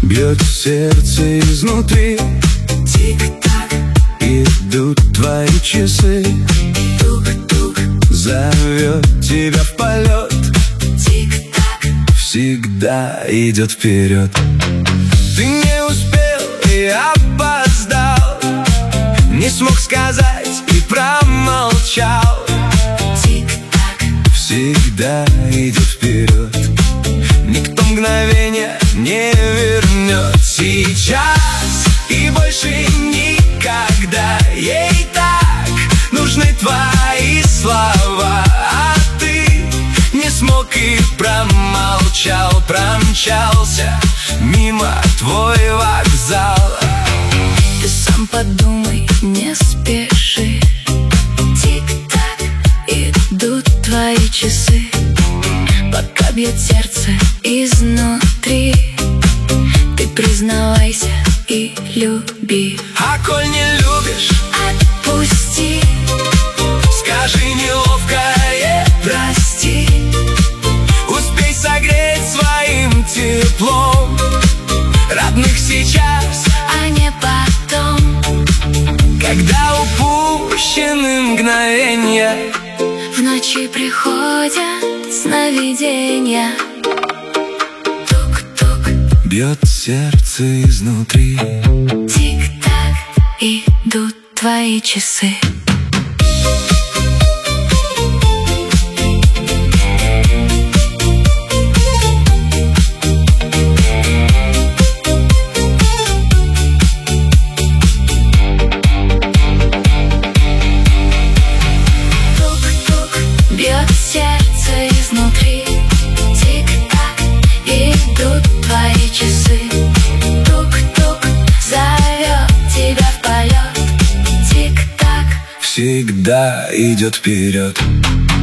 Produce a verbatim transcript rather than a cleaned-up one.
Бьет сердце изнутри. Тик-так, идут твои часы. тук-тук, Зовет тебя в полет. тик-так, Всегда идет вперед. Ты не успел и опоздал, не смог сказать и промолчал. тик-так, Всегда идет вперед. Никто мгновения не вернет. Сейчас и больше никогда. Ей так нужны твои слова, а ты не смог и промолчал. Промчался мимо твой вокзал. ты сам подумай, не спеши. Тик-так, идут твои часы. Пока бьет сердце изнутри, ты признавайся и люби. А коль не любишь, Отпусти, скажи неловкое прости, успей согреть своим теплом родных сейчас, а не потом. когда упущены мгновения. В ночи приходят сновидения. Тук-тук, Бьет сердце изнутри. тик-так, идут твои часы. Тук-тук, бьет сердце изнутри. Тик-так, идут твои часы. Тук-тук, зовет тебя в полет. Тик-так, Всегда идет вперед.